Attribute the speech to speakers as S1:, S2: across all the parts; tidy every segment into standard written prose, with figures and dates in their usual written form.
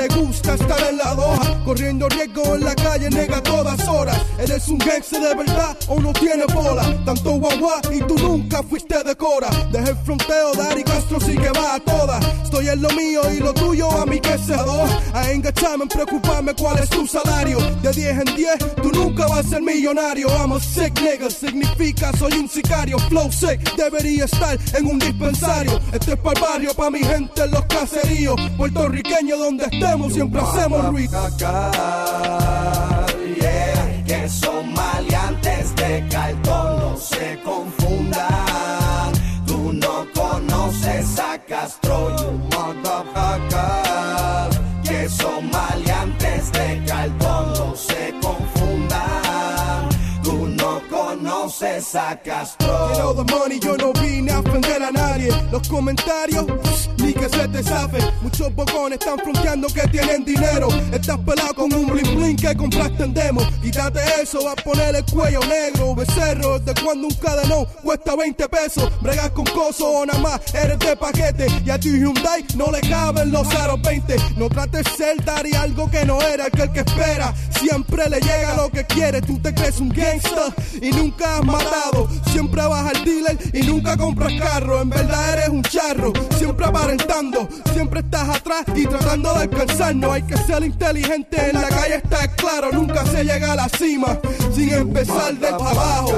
S1: le gusta estar en la doja, corriendo riesgo en la calle, nega a todas horas. ¿Eres un gangster de verdad o no tienes bola? Tanto guagua y tú nunca fuiste de Cora. Deja el fronteo, Dari Castro sí que va a todas. Estoy en lo mío y lo tuyo a mí que se joda. A engancharme en preocuparme cuál es tu salario. De 10 en 10 tú nunca vas a ser millonario. I'm a sick nigga, significa soy un sicario. Flow sick, debería estar en un dispensario. Este es para el barrio, para mi gente en los caseríos. Puertorriqueños donde estemos siempre hacemos ruido.
S2: Yeah, que son maleantes de cartón, no se confundan. Tú no conoces a Castro, you motherfuckers. Que son maleantes de cartón, no se confundan. Tú no conoces a Castro.
S1: You know the money, yo no vine a ofender a nadie. Los comentarios, ni que se te zafe. Muchos bocones están fronteando que tienen dinero. Estás pelado con un bling bling que compraste en demo. Quítate eso, va a poner el cuello negro. Becerro, de cuando un cadenón cuesta 20 pesos. Bregas con coso o nada más, eres de paquete. Y a tu Hyundai no le caben los aros 20. No trates de ser Dari algo que no era, que el que espera siempre le llega lo que quiere. Tú te crees un gangsta y nunca has matado. Siempre vas al dealer y nunca compras carro. En verdad eres un charro, siempre aparentando. Siempre estás atrás y tratando de alcanzar. No hay que ser inteligente, en la calle está claro. Nunca se llega a la cima sin empezar de abajo.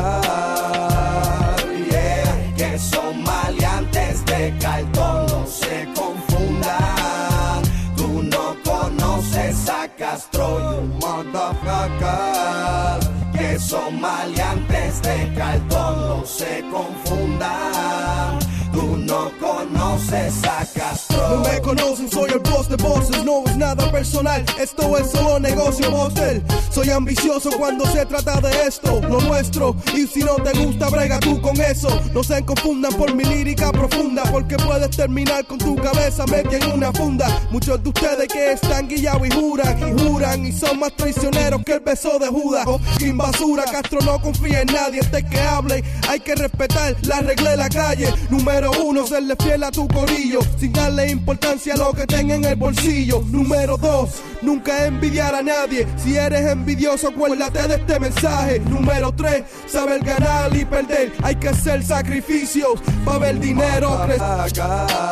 S2: Yeah, que son maleantes de cartón, no se confundan. Tú no conoces a Castro, you motherfuckers. Que son maleantes de cartón, no se confundan. Tú no conoces a Castro.
S1: No me conocen, soy el boss de bosses. No es nada personal, esto es solo negocio hostel. Soy ambicioso cuando se trata de esto, lo nuestro. Y si no te gusta, brega tú con eso. No se confundan por mi lírica profunda, porque puedes terminar con tu cabeza metida en una funda. Muchos de ustedes que están guillados y juran y son más traicioneros que el beso de Judas. Sin basura, Castro no confía en nadie. Este que hable, hay que respetar la regla de la calle. Número 1, serle fiel a tu corillo, sin darle importancia a lo que tenga en el bolsillo. Número 2, nunca envidiar a nadie. Si eres envidioso, acuérdate de este mensaje. Número 3, saber ganar y perder. Hay que hacer sacrificios para ver dinero crecer.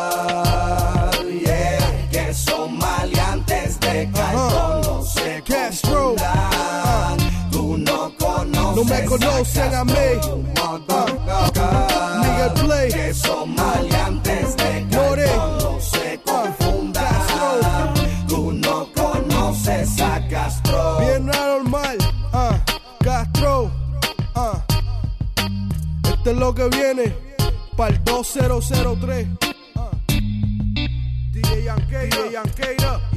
S2: Yeah, que son maleantes de cartón, no se confundan. Tú no conoces,
S1: no me conocen a mí. Miguel Play,
S2: que son maleantes de cartón, no se confundan. Tú no conoces a Castro.
S1: Bien normal, Castro. Este es lo que viene para el 2003. DJ Yankee,